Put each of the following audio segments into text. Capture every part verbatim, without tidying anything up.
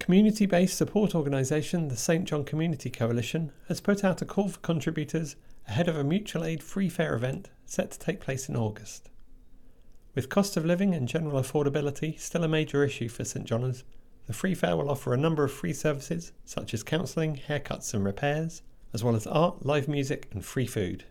Community-based support organisation, the Saint John Community Coalition, has put out a call for contributors ahead of a mutual aid free fair event set to take place in August. With cost of living and general affordability still a major issue for St John's, the free fair will offer a number of free services such as counselling, haircuts and repairs, as well as art, live music and free food.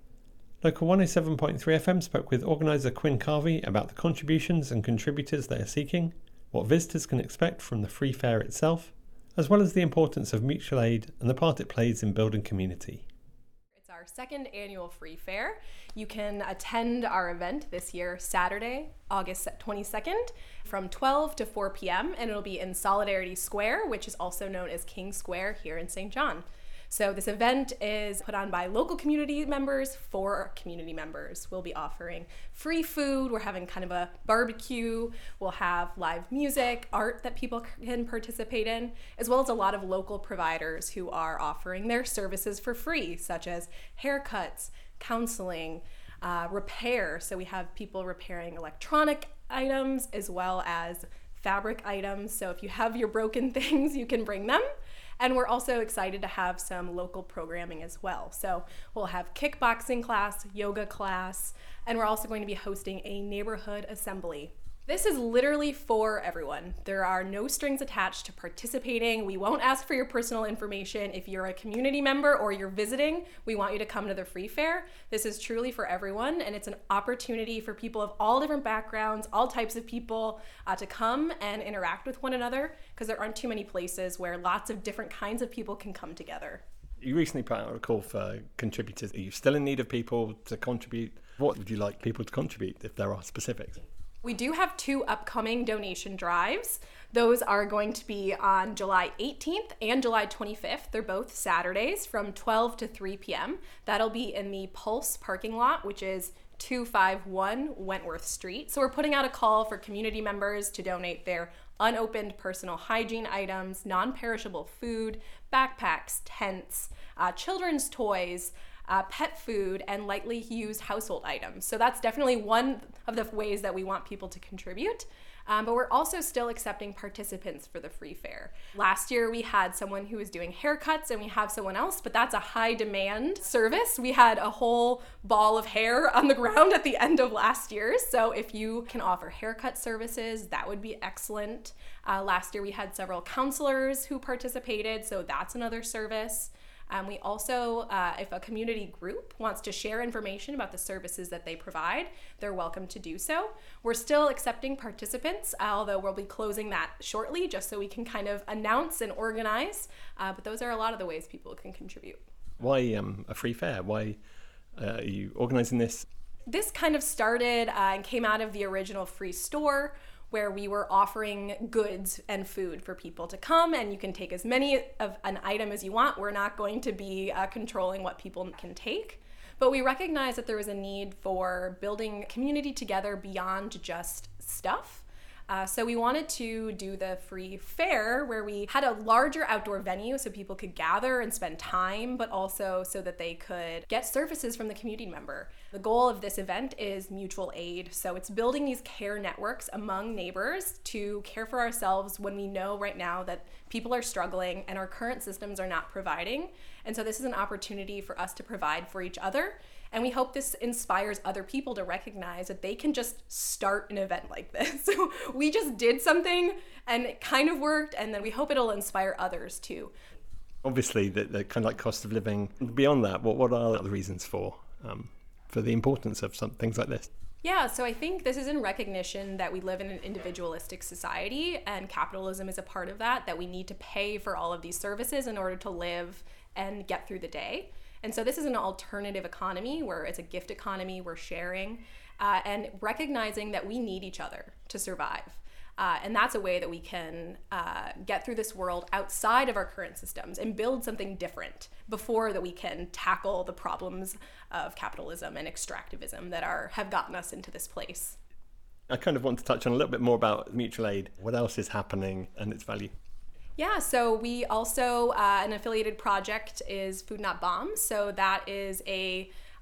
Local one oh seven point three F M spoke with organiser Quinn Carvey about the contributions and contributors they are seeking, what visitors can expect from the free fair itself, as well as the importance of mutual aid and the part it plays in building community. It's our second annual free fair. You can attend our event this year, Saturday, August twenty-second, from twelve to four p.m., and it'll be in Solidarity Square, which is also known as King Square here in Saint John. So this event is put on by local community members for community members. We'll be offering free food. We're having kind of a barbecue. We'll have live music, art that people can participate in, as well as a lot of local providers who are offering their services for free, such as haircuts, counseling, uh, repair. So we have people repairing electronic items as well as fabric items. So if you have your broken things, you can bring them. And we're also excited to have some local programming as well. So we'll have kickboxing class, yoga class, and we're also going to be hosting a neighborhood assembly. This is literally for everyone. There are no strings attached to participating. We won't ask for your personal information. If you're a community member or you're visiting, we want you to come to the free fair. This is truly for everyone, and it's an opportunity for people of all different backgrounds, all types of people uh, to come and interact with one another, because there aren't too many places where lots of different kinds of people can come together. You recently put out a call for contributors. Are you still in need of people to contribute? What would you like people to contribute if there are specifics? We do have two upcoming donation drives. Those are going to be on July eighteenth and July twenty-fifth. They're both Saturdays from twelve to three p.m. That'll be in the Pulse parking lot, which is two fifty-one Wentworth Street. So we're putting out a call for community members to donate their unopened personal hygiene items, non-perishable food, backpacks, tents, uh, children's toys, Uh, pet food, and lightly used household items. So that's definitely one of the ways that we want people to contribute. Um, but we're also still accepting participants for the free fair. Last year we had someone who was doing haircuts, and we have someone else, but that's a high demand service. We had a whole ball of hair on the ground at the end of last year. So if you can offer haircut services, that would be excellent. Uh, last year we had several counselors who participated, so that's another service. Um, we also, uh, if a community group wants to share information about the services that they provide, they're welcome to do so. We're still accepting participants, although we'll be closing that shortly just so we can kind of announce and organize. Uh, but those are a lot of the ways people can contribute. Why um, a free fair? Why uh, are you organising this? This kind of started uh, and came out of the original free store, where we were offering goods and food for people to come, and you can take as many of an item as you want. We're not going to be uh, controlling what people can take. But we recognized that there was a need for building community together beyond just stuff. Uh, so we wanted to do the free fair where we had a larger outdoor venue so people could gather and spend time, but also so that they could get services from the community member. The goal of this event is mutual aid. So it's building these care networks among neighbors to care for ourselves when we know right now that people are struggling and our current systems are not providing. And so this is an opportunity for us to provide for each other. And we hope this inspires other people to recognize that they can just start an event like this. So we just did something and it kind of worked, and then we hope it'll inspire others too. Obviously, the, the kind of like cost of living. Beyond that, what, what are the reasons for um, for the importance of some things like this? Yeah, so I think this is in recognition that we live in an individualistic society, and capitalism is a part of that, that we need to pay for all of these services in order to live and get through the day. And so this is an alternative economy where it's a gift economy, we're sharing, uh, and recognizing that we need each other to survive. Uh, and that's a way that we can uh, get through this world outside of our current systems and build something different before that we can tackle the problems of capitalism and extractivism that are have gotten us into this place. I kind of want to touch on a little bit more about mutual aid. What else is happening and its value? Yeah, so we also, uh, an affiliated project is Food Not Bombs. So that is a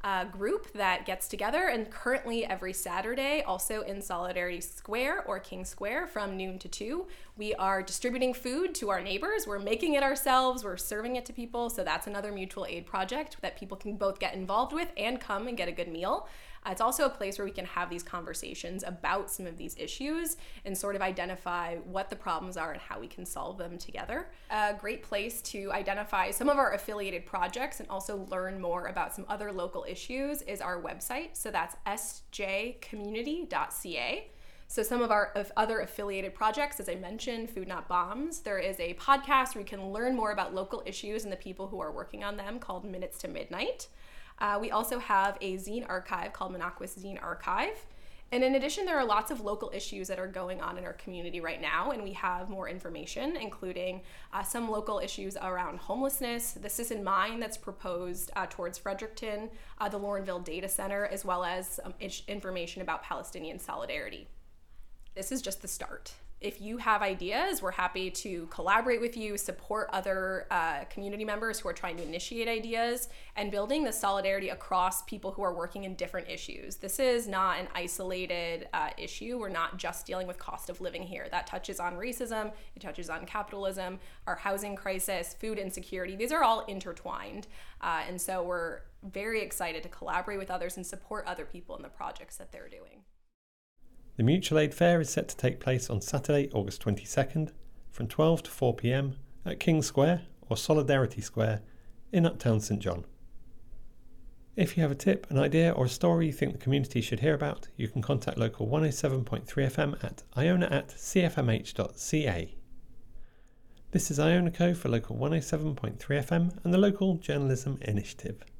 uh, group that gets together, and currently every Saturday, also in Solidarity Square or King Square from noon to two, we are distributing food to our neighbors. We're making it ourselves, we're serving it to people, so that's another mutual aid project that people can both get involved with and come and get a good meal. Uh, it's also a place where we can have these conversations about some of these issues and sort of identify what the problems are and how we can solve them together. A great place to identify some of our affiliated projects and also learn more about some other local issues is our website. So that's s j community dot c a. So some of our of other affiliated projects, as I mentioned, Food Not Bombs, there is a podcast where you can learn more about local issues and the people who are working on them called Minutes to Midnight. Uh, we also have a zine archive called Monoquist Zine Archive. And in addition, there are lots of local issues that are going on in our community right now, and we have more information, including uh, some local issues around homelessness, the Sisson Mine that's proposed uh, towards Fredericton, uh, the Laurenville Data Center, as well as um, ish- information about Palestinian solidarity. This is just the start. If you have ideas, we're happy to collaborate with you, support other uh, community members who are trying to initiate ideas, and building the solidarity across people who are working in different issues. This is not an isolated uh, issue. We're not just dealing with cost of living here. That touches on racism, it touches on capitalism, our housing crisis, food insecurity. These are all intertwined. Uh, and so we're very excited to collaborate with others and support other people in the projects that they're doing. The Mutual Aid Fair is set to take place on Saturday, August twenty-second from twelve to four p.m. at King Square or Solidarity Square in Uptown St John. If you have a tip, an idea or a story you think the community should hear about, you can contact local one oh seven point three F M at iona at c f m h dot c a. This is Iona Co for local one oh seven point three F M and the Local Journalism Initiative.